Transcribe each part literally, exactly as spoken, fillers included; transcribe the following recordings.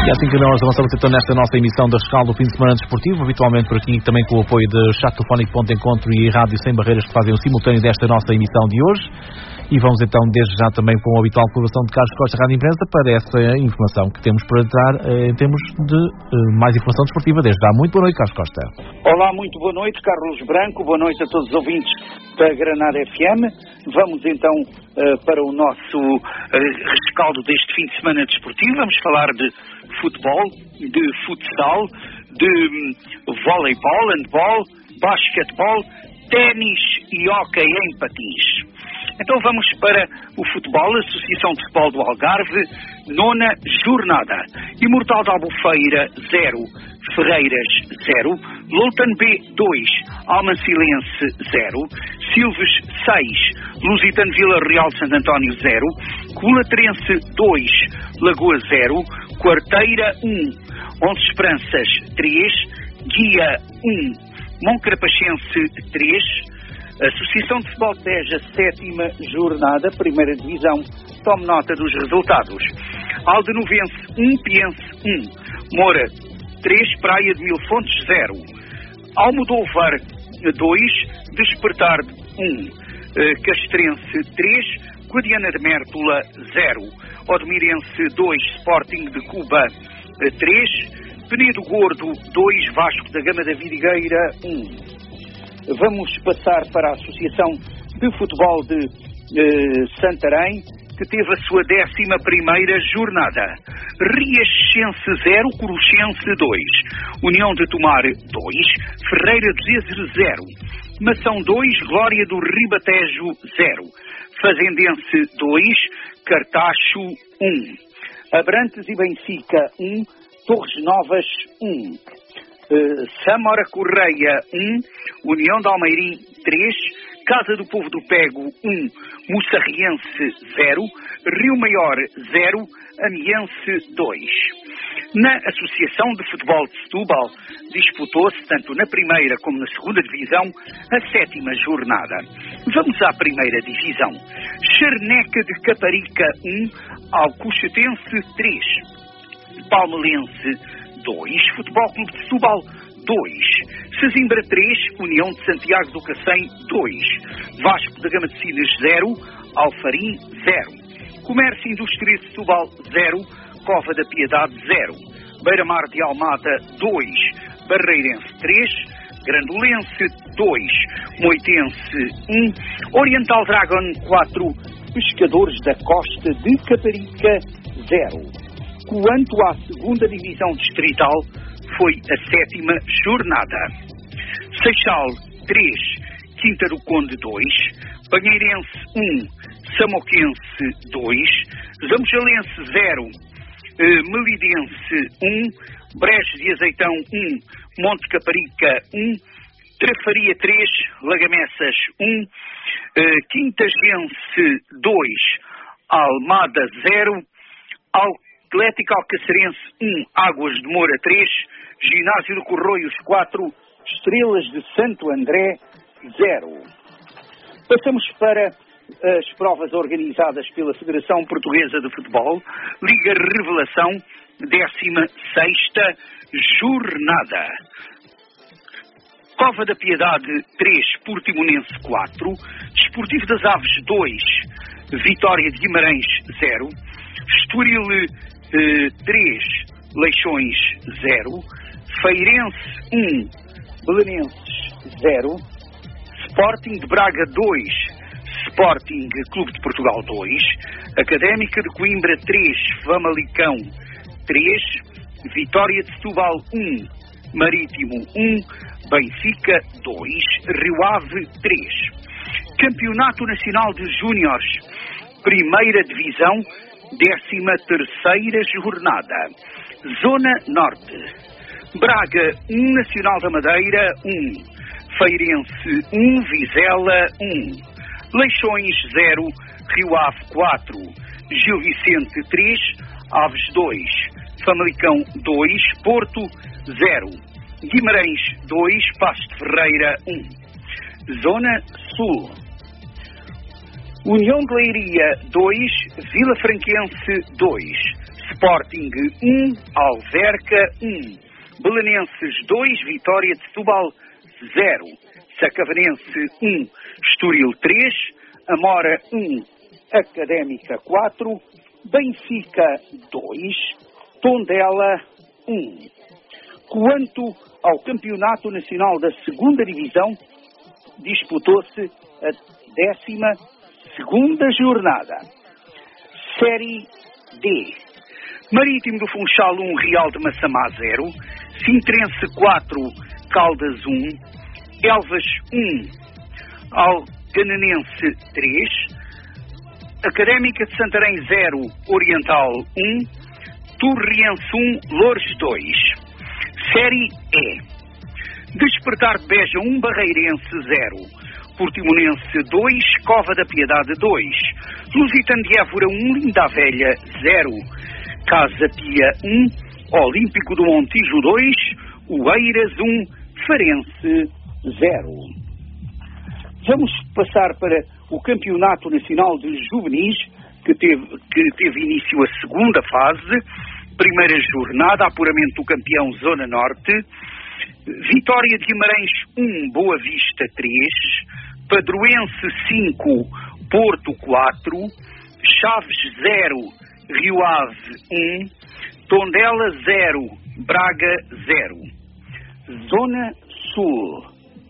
E assim que nós avançamos então nesta nossa emissão da Rescaldo do fim de semana desportivo, habitualmente por aqui também com o apoio de Chatofónico Ponto de Encontro e Rádio Sem Barreiras, que fazem o simultâneo desta nossa emissão de hoje. E vamos então desde já também com a habitual colaboração de Carlos Costa, Rádio Imprensa, para essa informação que temos para dar em termos de mais informação desportiva. Desde já, muito boa noite, Carlos Costa. Olá, muito boa noite, Carlos Branco, boa noite a todos os ouvintes da Granada F M. Vamos então para o nosso rescaldo deste fim de semana desportivo. Vamos falar de futebol, de futsal, de voleibol, handball, basquetebol, ténis e hóquei em patins. Então vamos para o futebol, Associação de Futebol do Algarve, nona jornada. Imortal de Albufeira, zero. Ferreiras, zero. Loutan B, dois. Almacilense, zero. Silves, seis. Lusitano Vila Real de Santo António, zero. Colaterense, dois. Lagoa, zero. Quarteira, um. Onze Esperanças, três. Guia, um. Moncarapachense, três. Associação de Futebol de Beja, sétima jornada, primeira divisão. Tome nota dos resultados. Aldenovense, um. Piense, um. Moura, três. Praia de Mil Fontes, zero. Almodóvar, dois. Despertar, um. Castrense, três. Guadiana de Mértola, zero. Odmirense, dois. Sporting de Cuba, três. Penedo Gordo, dois. Vasco da Gama da Vidigueira, um. Vamos passar para a Associação de Futebol de eh, Santarém, que teve a sua décima primeira jornada. Riachense, zero. Coruchense, dois. União de Tomar, dois. Ferreira do Zezer, zero. Mação, dois. Glória do Ribatejo, zero. Fazendense, dois. Cartacho, um. Abrantes e Benfica, um. Torres Novas, um. Uh, Samora Correia, um. União de Almeirim, três. Casa do Povo do Pego, um. Moçarriense, zero. Rio Maior, zero. Amiense, dois. Na Associação de Futebol de Setúbal disputou-se, tanto na primeira como na segunda divisão, a sétima jornada. Vamos à primeira divisão. Charneca de Caparica, um. Alcochatense, três. Palmelense, dois. Futebol Clube de Setúbal, dois. Sesimbra, três. União de Santiago do Cacém, dois. Vasco da Gama de Sines, zero. Alfarim, zero. Comércio e Indústria de Setúbal, zero. Cova da Piedade, zero. Beira-Mar de Almada, dois. Barreirense, três. Grandolense, dois. Moitense, um. Oriental Dragon, quatro. Pescadores da Costa de Caparica, zero. Quanto à segunda divisão distrital, foi a sétima jornada. Seixal, três. Quinta do Conde, dois. Banheirense, um. Samoquense, dois. Zamojalense, zero. Uh, Melidense, um. Brejo de Azeitão, um. Monte Caparica, um. Trafaria, três. Lagamessas, um. Uh, Quintagense, dois. Almada, zero. Al Atlético Alcacerense, um. Águas de Moura, três. Ginásio de Corroios, quatro. Estrelas de Santo André, zero. Passamos para as provas organizadas pela Federação Portuguesa de Futebol. Liga Revelação, décima sexta jornada. Cova da Piedade, três. Portimonense, quatro. Desportivo das Aves, dois. Vitória de Guimarães, zero. Estoril, três. Leixões, zero. Feirense, um. Belenenses, zero. Sporting de Braga, dois. Sporting Clube de Portugal, dois. Académica de Coimbra, três. Famalicão, três. Vitória de Setúbal, um. Marítimo, um. Benfica, dois. Rio Ave, três. Campeonato Nacional de Júniores, Primeira Divisão, décima terceira jornada. Zona Norte. Braga, um. Nacional da Madeira, um. Feirense, um. Vizela, um. Leixões, zero. Rio Ave, quatro. Gil Vicente, três. Aves, dois. Famalicão, dois. Porto, zero. Guimarães, dois. Passos de Ferreira, um. Zona Sul. União de Leiria, dois. Vila Franquense, dois. Sporting um, Alverca um, Belenenses dois, Vitória de Setúbal zero, Sacavrense um, Estoril três, Amora um, Académica quatro, Benfica dois, Tondela um. Quanto ao Campeonato Nacional da Segunda Divisão, disputou-se a décima segunda jornada. Série D. Marítimo do Funchal um, Real de Massamá zero, Sintrense quatro, Caldas um, Elvas um, Alganenense três, Académica de Santarém zero, Oriental um, Torriense um, Loures dois. Série E. Despertar de Beja um, Barreirense zero, Portimonense dois, Cova da Piedade dois, Lusitano de Évora um, Linda Velha zero, Casa Pia um, Olímpico do Montijo dois, Oeiras um, Farense zero. Vamos passar para o Campeonato Nacional de Juvenis, que teve, que teve início a segunda fase. Primeira jornada, apuramento do campeão Zona Norte. Vitória de Guimarães um, Boa Vista três, Padroense cinco, Porto quatro, Chaves zero, Rio Ave um, Tondela zero, Braga zero. Zona Sul.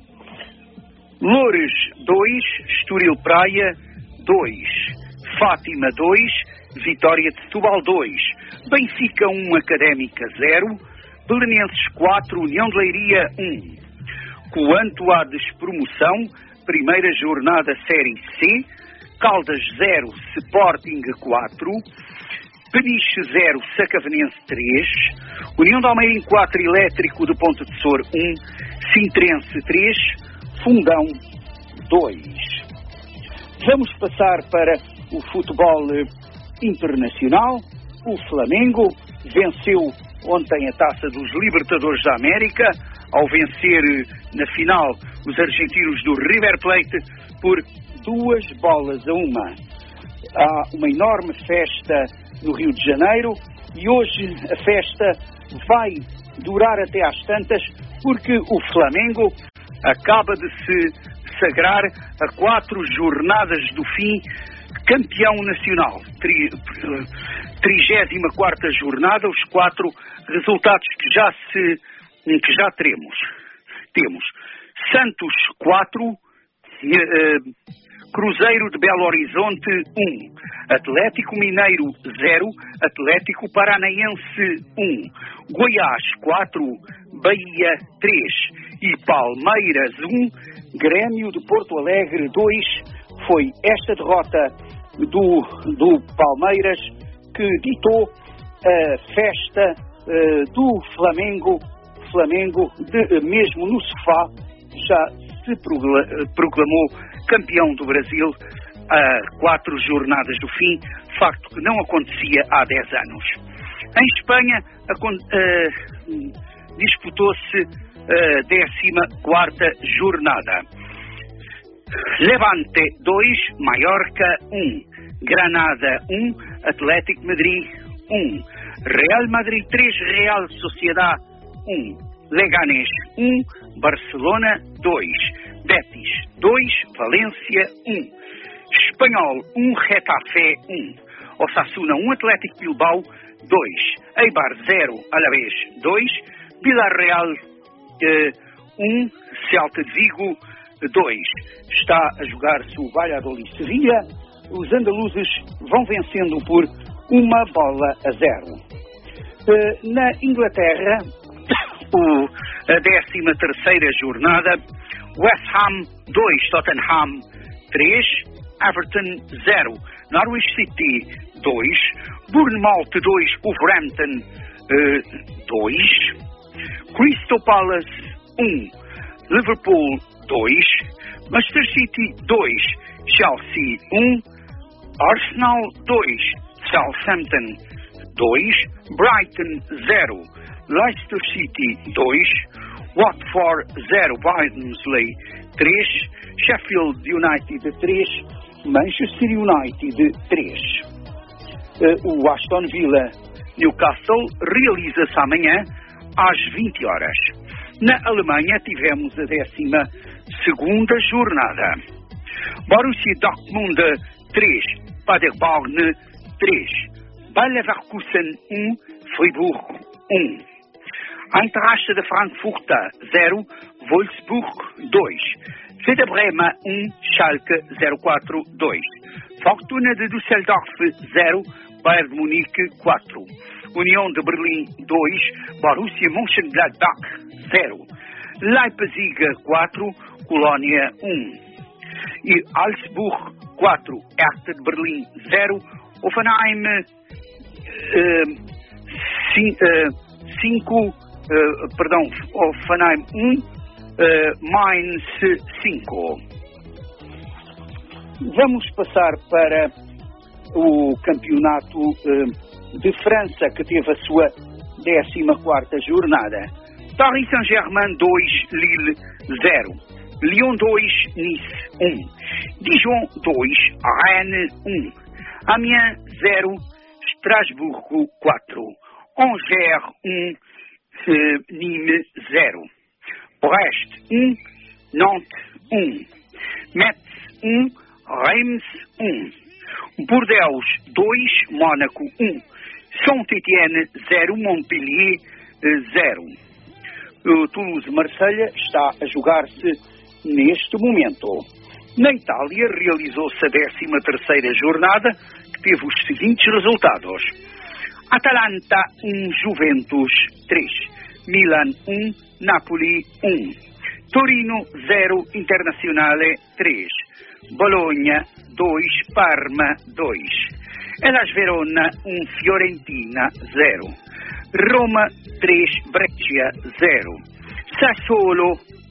Loures dois, Estoril Praia dois, Fátima dois, Vitória de Setúbal dois, Benfica um, Académica zero, Belenenses quatro, União de Leiria um. Quanto à despromoção, primeira jornada Série C, Caldas zero, Sporting quatro, Peniche zero, Sacavrense três, União de Almeirim quatro, Elétrico de Ponte de Sor um, Sintrense três, Fundão dois. Vamos passar para o futebol internacional. O Flamengo venceu ontem a Taça dos Libertadores da América, ao vencer na final os argentinos do River Plate por duas bolas a uma. Há uma enorme festa no Rio de Janeiro e hoje a festa vai durar até às tantas, porque o Flamengo acaba de se sagrar a quatro jornadas do fim campeão nacional. Tri, trigésima quarta jornada, os quatro resultados que já se que já teremos. Temos Santos quatro, eh, Cruzeiro de Belo Horizonte um, Atlético Mineiro zero, Atlético Paranaense um, Goiás quatro, Bahia três e Palmeiras um, Grêmio de Porto Alegre dois. Foi esta derrota do, do Palmeiras que ditou a festa uh, do Flamengo, Flamengo de, mesmo no sofá, já se proclamou campeão do Brasil a quatro jornadas do fim, facto que não acontecia há dez anos. Em Espanha uh, disputou-se a décima quarta jornada. Levante dois, Mallorca um, Granada um, Atlético Madrid um, Real Madrid três, Real Sociedad um, Leganés um, Barcelona dois, Betis dois, Valência um, Espanhol um, Getafe um, Osasuna um, Atlético Bilbao dois, Eibar zero, Alavés dois, Villarreal um, Celta de Vigo dois. Está a jogar-se o Valladolid Sevilla. Os andaluzes vão vencendo por uma bola a zero. Na Inglaterra, o, a décima terceira jornada, West Ham dois, Tottenham três, Everton zero, Norwich City dois, Bournemouth dois, Wolverhampton dois, Crystal Palace um, Liverpool dois, Manchester City dois, Chelsea um, Arsenal dois, Southampton dois, Brighton zero, Leicester City dois, Watford zero, Barnsley três, Sheffield United três, Manchester United três. Uh, o Aston Villa Newcastle realiza-se amanhã às vinte horas. Na Alemanha tivemos a décima segunda jornada. Borussia Dortmund três, Paderborn três, Bayer Leverkusen um, Fribourg um, Eintracht de Frankfurt zero, Wolfsburg dois, Werder Bremen um, Schalke zero quatro dois, Fortuna de Düsseldorf zero, Bayern de Munique quatro, União de Berlim dois, Borussia Mönchengladbach zero, Leipzig quatro, Colónia um, e Augsburg quatro, Hertha de Berlim zero, Hoffenheim cinco, perdão, Hoffenheim um, uh, Mainz cinco. Vamos passar para o campeonato uh, de França, que teve a sua décima quarta jornada. Paris Saint-Germain dois, Lille zero. Lyon dois, Nice um. Dijon dois, Rennes um. Amiens zero, Estrasburgo quatro. Angers um, uh, Nîmes zero. Brest um, Nantes um. Metz um, Reims um. Bordeaux dois, Mónaco um. Saint-Étienne zero, Montpellier zero. O Toulouse-Marselha está a jogar-se neste momento. Na Itália realizou-se a décima terceira jornada, que teve os seguintes resultados: Atalanta um, Juventus três, Milan um, Napoli um, Torino zero, Internazionale três, Bologna dois, Parma dois, Hellas Verona um, Fiorentina zero, Roma três, Brescia zero, Sassuolo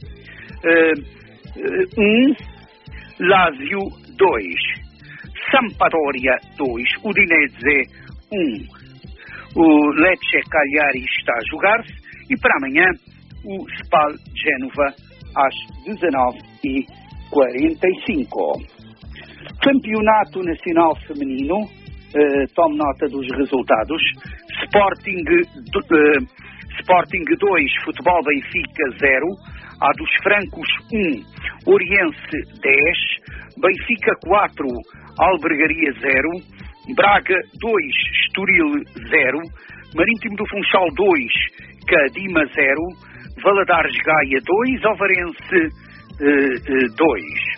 um, Lazio dois, Sampdoria dois, Udinese um. O Lecce Cagliari está a jogar-se e para amanhã o Spal Génova às dezanove e quarenta e cinco. Campeonato Nacional Feminino, uh, tome nota dos resultados: Sporting, uh, Sporting dois, Futebol Benfica zero, A dos Francos um, Oriense dez, Benfica quatro, Albergaria zero, Braga dois, Estoril zero, Marítimo do Funchal dois, Cadima zero, Valadares Gaia dois, Alvarense dois.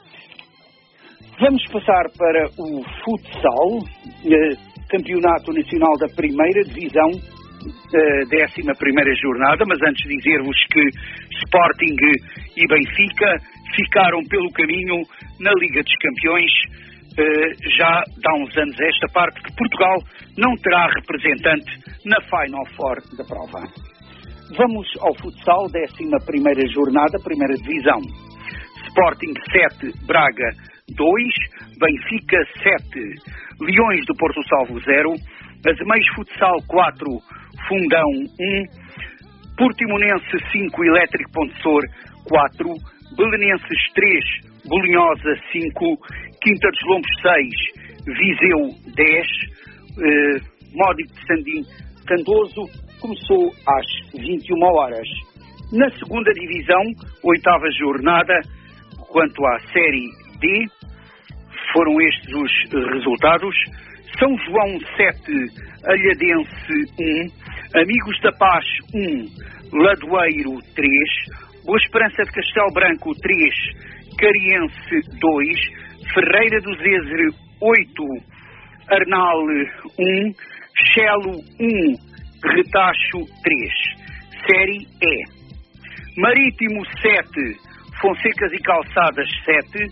Vamos passar para o futsal, eh, Campeonato Nacional da Primeira Divisão, eh, décima primeira jornada, mas antes de dizer-vos que Sporting e Benfica ficaram pelo caminho na Liga dos Campeões, eh, já dá uns anos a esta parte que Portugal não terá representante na Final Four da prova. Vamos ao futsal, décima primeira jornada, primeira divisão. Sporting sete, Braga dois, Benfica sete, Leões do Porto Salvo zero, Azemais Futsal quatro, Fundão um, Portimonense cinco, Elétrico Pontessor quatro, Belenenses três, Bolinhosa cinco, Quinta dos Lombos seis, Viseu dez, eh, Módico de Sandim Candoso começou às vinte e uma horas. Na segunda divisão, oitava jornada, quanto à Série D, foram estes os resultados: São João sete, Alhadense um, Amigos da Paz um, Ladoeiro três, Boa Esperança de Castelo Branco três, Cariense dois, Ferreira do Zezer oito, Arnal um, Chelo um, Retacho três. Série E: Marítimo sete, Fonsecas e Calçadas sete,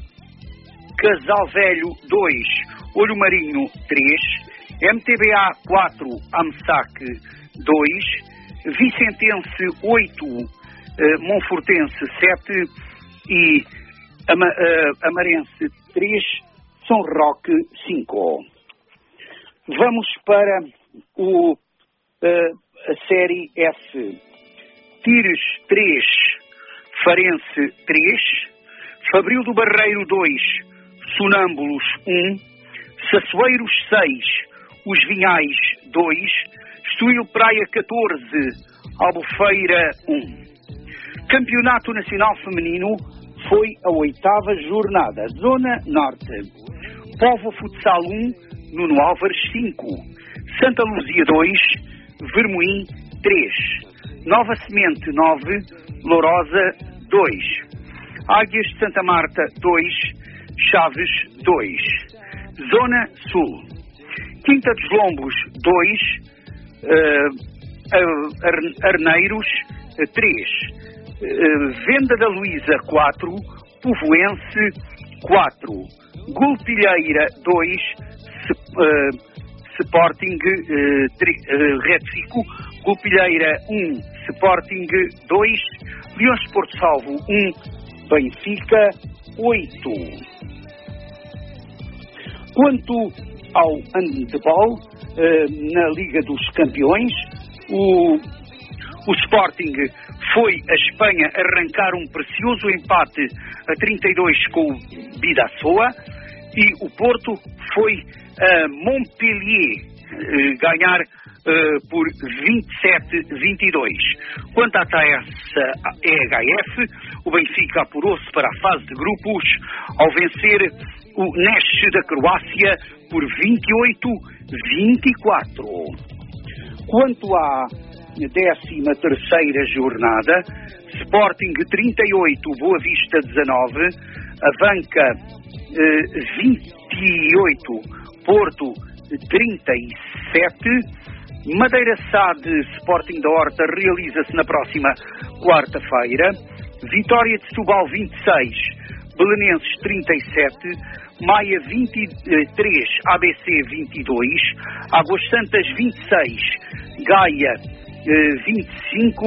Casal Velho dois, Olho Marinho três, M T B A quatro, Amsac dois, Vicentense oito, uh, Monfortense sete e Ama, uh, Amarense três, São Roque cinco. Vamos para o, uh, a Série F. Tires três, Farense três, Fabril do Barreiro dois, Sonâmbulos um, Sassueiros seis, Os Vinhais dois, Estoril Praia catorze, Albufeira um. Campeonato Nacional Feminino foi a oitava jornada. Zona Norte. Póvoa Futsal um, Nuno Álvares cinco. Santa Luzia dois, Vermoim três. Nova Semente nove, Lourosa dois. Águias de Santa Marta dois, Chaves dois. Zona Sul. Quinta dos Lombos dois, uh, Arneiros três. Uh, Venda da Luísa quatro, Povoense quatro, Gulpilheira dois, uh, Sporting uh, tri, uh, retifico, Gulpilheira um, Sporting dois, Leões de Porto Salvo um, Benfica oito. Quanto ao handebol, uh, na Liga dos Campeões, o, o Sporting foi a Espanha arrancar um precioso empate a trinta e dois com o Bidasoa e o Porto foi a Montpellier eh, ganhar eh, por vinte e sete a vinte e dois. Quanto à taça E H F, o Benfica apurou-se para a fase de grupos ao vencer o Nesh da Croácia por vinte e oito a vinte e quatro. Quanto à décima terceira jornada, Sporting trinta e oito, Boa Vista dezanove, Avanca eh, vinte e oito, Porto trinta e sete, Madeira S A D Sporting da Horta realiza-se na próxima quarta-feira, Vitória de Setúbal vinte e seis, Belenenses trinta e sete, Maia vinte e três, A B C vinte e dois, Águas Santas vinte e seis, Gaia vinte e cinco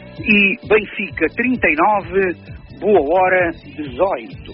e Benfica trinta e nove, Boa Hora dezoito.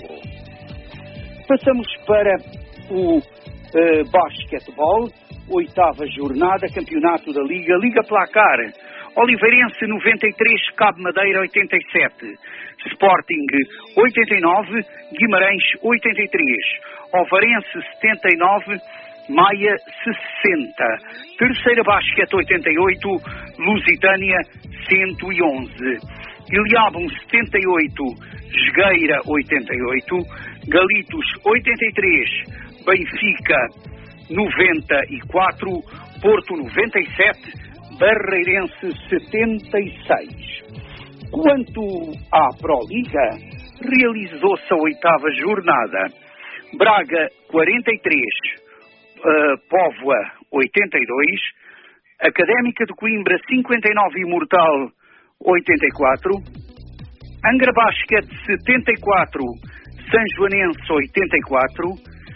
Passamos para o uh, basquetebol, oitava jornada, campeonato da Liga, Liga Placar, Oliveirense noventa e três, Cabo Madeira oitenta e sete, Sporting oitenta e nove, Guimarães oitenta e três, Ovarense setenta e nove, Maia sessenta. Terceira Basquete oitenta e oito, Lusitânia cento e onze. Iliabum setenta e oito, Jogueira oitenta e oito, Galitos oitenta e três, Benfica noventa e quatro, Porto noventa e sete, Barreirense setenta e seis. Quanto à Proliga, realizou-se a oitava jornada. Braga quarenta e três, Uh, Póvoa oitenta e dois, Académica de Coimbra cinquenta e nove, Imortal oitenta e quatro, Angra Basquete setenta e quatro, São Joanense oitenta e quatro,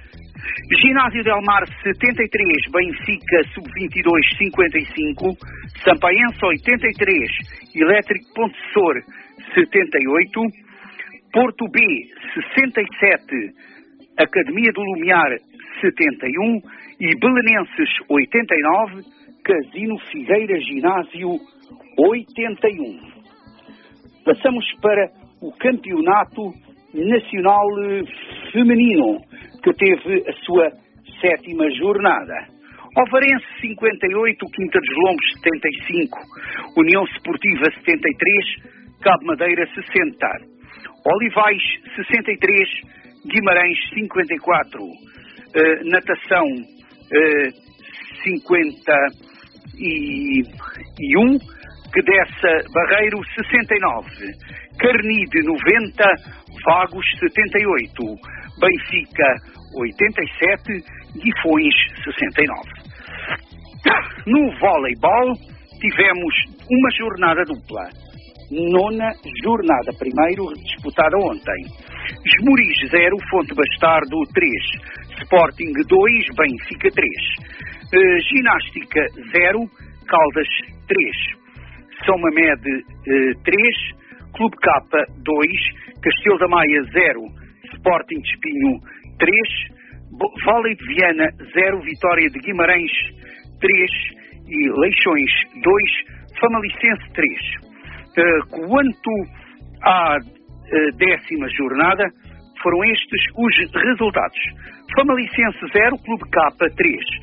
Ginásio Del Mar setenta e três, Benfica sub vinte e dois cinquenta e cinco, Sampaense oitenta e três, Elétrico Pontessor setenta e oito, Porto B sessenta e sete, Academia do Lumiar setenta e um e Belenenses oitenta e nove, Casino Figueira Ginásio oitenta e um. Passamos para o Campeonato Nacional Feminino, que teve a sua sétima jornada. Ovarense cinquenta e oito, Quinta dos Lombos setenta e cinco, União Esportiva setenta e três, Cabo Madeira sessenta, Olivais sessenta e três, Guimarães cinquenta e quatro, uh, Natação uh, cinquenta e um, Quedessa Barreiro sessenta e nove, Carnide noventa, Vagos setenta e oito, Benfica oitenta e sete, Guifões sessenta e nove. No voleibol tivemos uma jornada dupla. Nona jornada, primeiro disputada ontem. Esmoriz zero, Fonte Bastardo três, Sporting dois, Benfica três, uh, Ginástica zero, Caldas três, São Mamede uh, três, Clube K dois, Castelo da Maia zero, Sporting de Espinho três, Vôlei de Viana zero, Vitória de Guimarães três e Leixões dois, Famalicense três. Uh, quanto à uh, décima jornada, foram estes os resultados. Famalicense zero, Clube K três,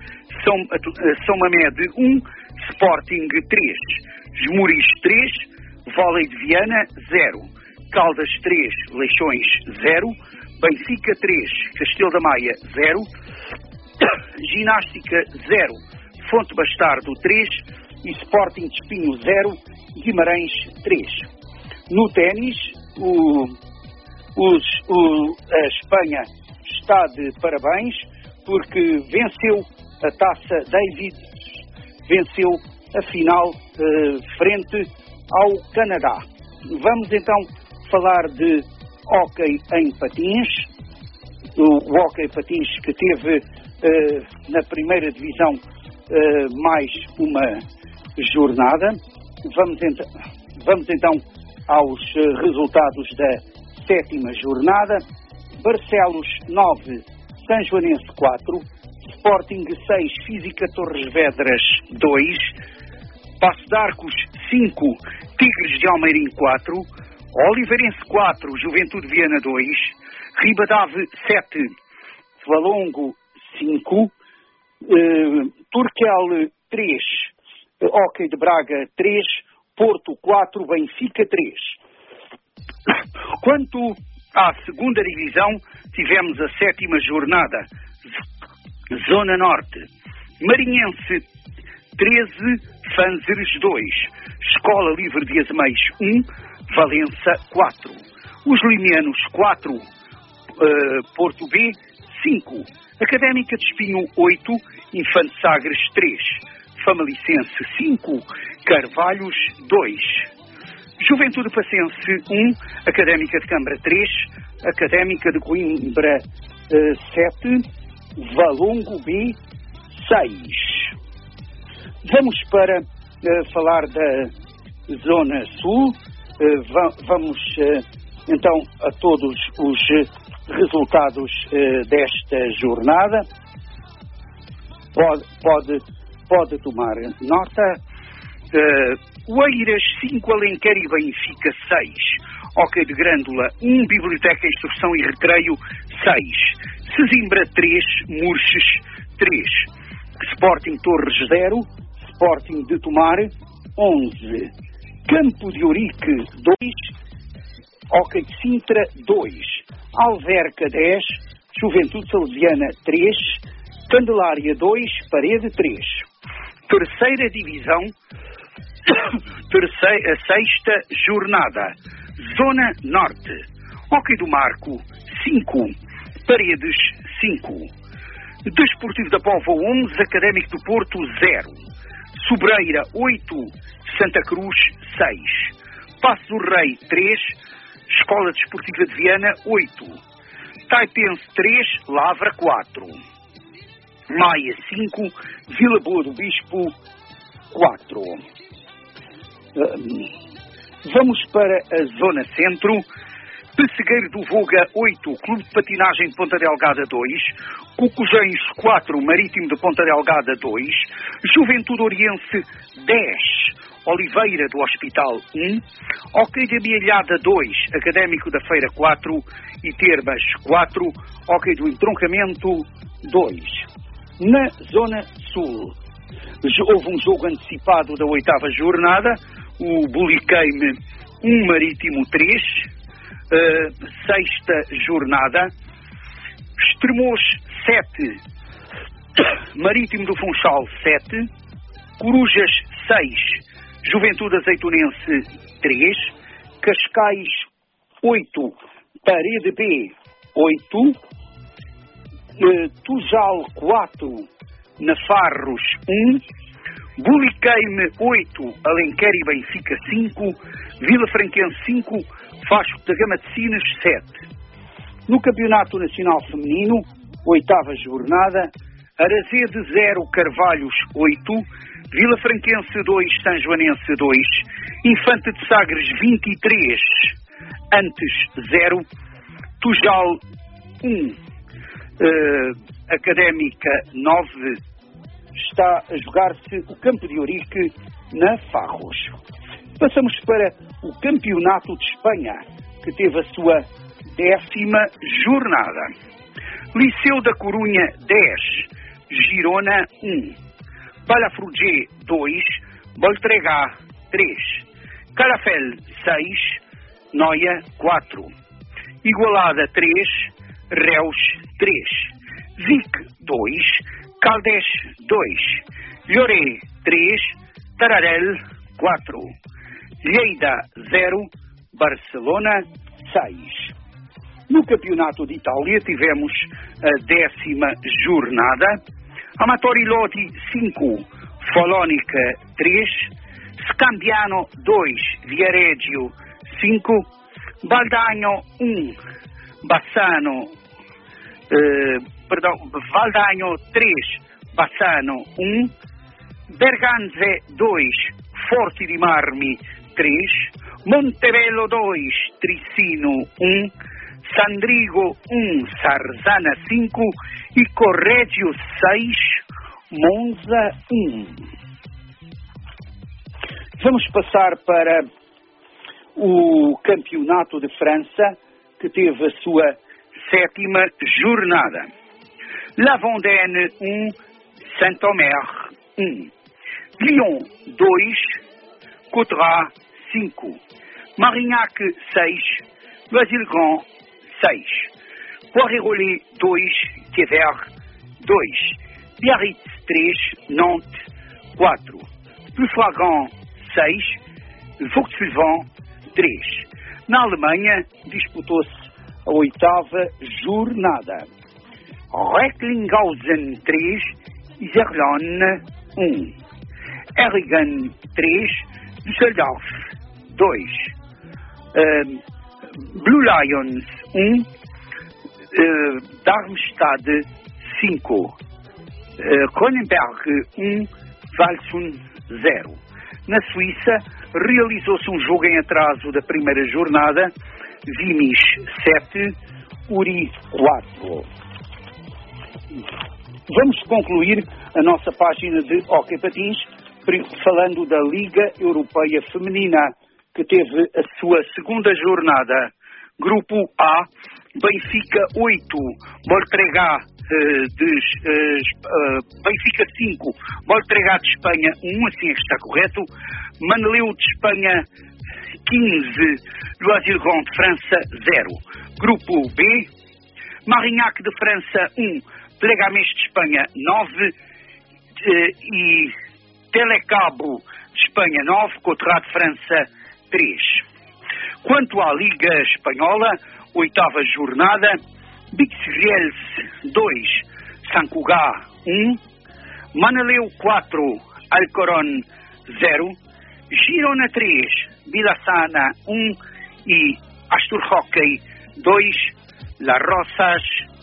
São, São Mamede um, Sporting três, Esmoriz três, Vôlei de Viana zero, Caldas três, Leixões zero, Benfica três, Castelo da Maia zero, Ginástica zero, Fonte Bastardo três e Sporting de Espinho zero, Guimarães três. No ténis, o, os, o, a Espanha está de parabéns porque venceu a Taça Davis, venceu a final eh, frente ao Canadá. Vamos então falar de hóquei em patins, o hóquei patins que teve eh, na primeira divisão eh, mais uma jornada. Vamos, ent- vamos então aos eh, resultados da sétima jornada. Barcelos nove, São Joanense quatro, Sporting seis, Física Torres Vedras dois, Paço de Arcos cinco, Tigres de Almeirim quatro, Oliveirense quatro, Juventude Viana dois, Ribadave sete, Valongo cinco, eh, Turquel três, Hóquei de Braga três, Porto quatro, Benfica três. Quanto à segunda divisão, tivemos a sétima jornada, Zona Norte, Marinhense treze, Fanzeres dois, Escola Livre de Azeméis um, Valença quatro, Os Limianos quatro, uh, Porto B cinco, Académica de Espinho oito, Infante Sagres três, Famalicense cinco, Carvalhos dois, Juventude Pacense um, Académica de Câmara três, Académica de Coimbra uh, sete, Valongo B seis. Vamos para uh, falar da Zona Sul. Uh, va- vamos uh, então a todos os uh, resultados uh, desta jornada. Pode, pode, pode tomar nota. Uh, Oeiras cinco, Alenquer e Benfica seis, Hóquei de Grândola um, Biblioteca, Instrução e Recreio seis, Sesimbra três, Murches três, Sporting Torres zero, Sporting de Tomar onze, Campo de Ourique dois, Hóquei de Sintra dois, Alverca dez, Juventude Salesiana três, Candelária dois, Parede três. Terceira divisão, terceira, a sexta jornada, Zona Norte, Hóquei do Marco cinco, Paredes cinco, Desportivo da Póvoa onze, Académico do Porto zero, Sobreira oito, Santa Cruz seis, Paço do Rei três, Escola Desportiva de Viana oito, Taipense três, Lavra quatro, Maia cinco, Vila Boa do Bispo quatro. Vamos para a Zona Centro. Pessegueiro do Voga oito, Clube de Patinagem de Ponta Delgada dois, Cocujães quatro, Marítimo de Ponta Delgada dois, Juventude Oriense dez, Oliveira do Hospital um, Hóquei de Amealhada dois, Académico da Feira quatro e Termas quatro, Hóquei do Entroncamento dois. Na Zona Sul, houve um jogo antecipado da oitava jornada, o Buliqueime um, Marítimo três, Uh, sexta jornada, Estremoz sete, Marítimo do Funchal sete, Corujas seis, Juventude Azeitonense três, Cascais oito, Parede B oito, uh, Tujal quatro, Nafarros um, Buliqueime oito, Alenquer e Benfica cinco, Vila Franquense cinco, Vasco da Gama de Sines sete. No Campeonato Nacional Feminino, oitava jornada, Arazede zero, Carvalhos oito, Vila Franquense dois, São Joanense dois, Infante de Sagres vinte e três, Antes zero, Tujal um, uh, Académica nove, está a jogar-se o Campo de Ourique na Farros. Passamos para o Campeonato de Espanha, que teve a sua décima jornada. Liceu da Corunha dez, Girona um. Palafrugell dois. Voltregá três. Calafell seis. Noia quatro. Igualada três. Reus três. Vic dois. Caldes dois. Lloré três. Tararel quatro. Lleida zero. Barcelona seis. No Campeonato de Itália tivemos a décima jornada. Amatori Lodi cinco, Folónica três, Scambiano dois, Viareggio cinco, Valdaño um, Bassano, eh, perdão, Valdaño três, Bassano um, Berganze dois, Forte di Marmi três, Montebello dois, Tricino um, Sandrigo um, Sarzana cinco e Correggio seis, Monza um. Vamos passar para o Campeonato de França, que teve a sua sétima jornada. La Vendée um, Saint-Omer um, Lyon dois, Coutras cinco, Marignac seis, Noisy-le-Grand seis, Poiré-Rollet dois, Quevert dois, Biarritz três, Nantes quatro, Ploufragan seis, Vaux-le-Vent três. Na Alemanha disputou-se a oitava jornada. Recklinghausen três, Iserlohn um, Erringen três, Düsseldorf dois, uh, Blue Lions um, uh, Darmstadt cinco, uh, Kronenberg um, Walsum zero. Na Suíça realizou-se um jogo em atraso da primeira jornada, Vimis sete, Uri quatro. Vamos concluir a nossa página de Hóquei Patins falando da Liga Europeia Feminina, que teve a sua segunda jornada. Grupo A, Benfica oito, Voltregá uh, de uh, Benfica cinco, Voltregá de Espanha um, assim é que está correto, Manleu de Espanha quinze, Loisy-le-Grand de França zero. Grupo B, Marignac de França um, Leganés de Espanha nove uh, e Telecabo de Espanha nove, Coutras de França três. Quanto à Liga Espanhola, oitava jornada, Bixriels dois, Sant Cugat um, Manlleu quatro, Alcorcón zero, Girona três, Vila-Sana um e Astur Hockey dois, Las Rozas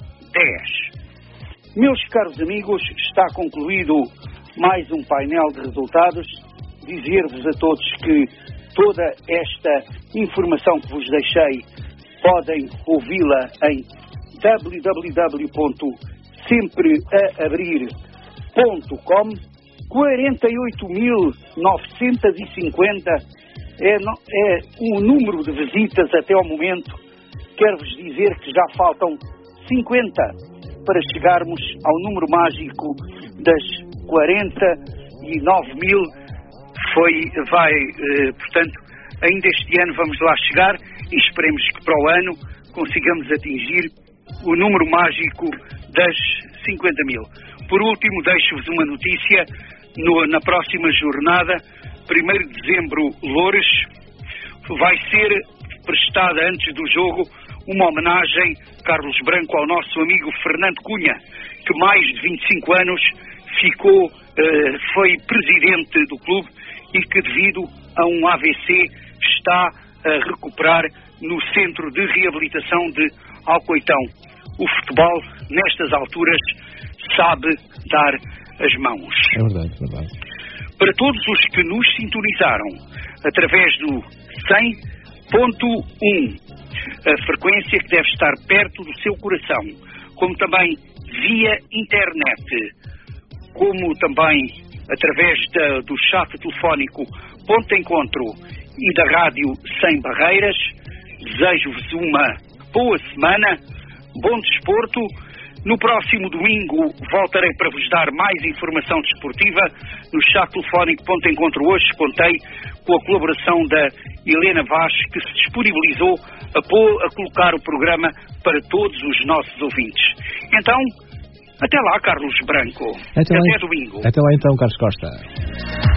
dez. Meus caros amigos, está concluído mais um painel de resultados. Dizer-vos a todos que toda esta informação que vos deixei podem ouvi-la em w w w ponto sempre a abrir ponto com. quarenta e oito mil novecentos e cinquenta é, é o número de visitas até ao momento. Quero-vos dizer que já faltam cinquenta para chegarmos ao número mágico das quarenta e nove mil. Foi, vai, eh, portanto, ainda este ano vamos lá chegar e esperemos que para o ano consigamos atingir o número mágico das cinquenta mil. Por último, deixo-vos uma notícia. No, na próxima jornada, primeiro de dezembro, Loures, vai ser prestada antes do jogo uma homenagem, Carlos Branco, ao nosso amigo Fernando Cunha, que mais de vinte e cinco anos ficou, eh, foi presidente do clube e que devido a um A V C está a recuperar no Centro de Reabilitação de Alcoitão. O futebol, nestas alturas, sabe dar as mãos. É verdade, é verdade. Para todos os que nos sintonizaram através do cem ponto um, a frequência que deve estar perto do seu coração, como também via internet, como também através da, do chat telefónico Ponto de Encontro e da rádio Sem Barreiras, desejo-vos uma boa semana, bom desporto, No próximo domingo voltarei para vos dar mais informação desportiva no chat telefónico Ponto Encontro. Hoje contei com a colaboração da Helena Vaz, que se disponibilizou a, pôr, a colocar o programa para todos os nossos ouvintes. Então, até lá, Carlos Branco. Até, até lá, domingo. Até lá então, Carlos Costa.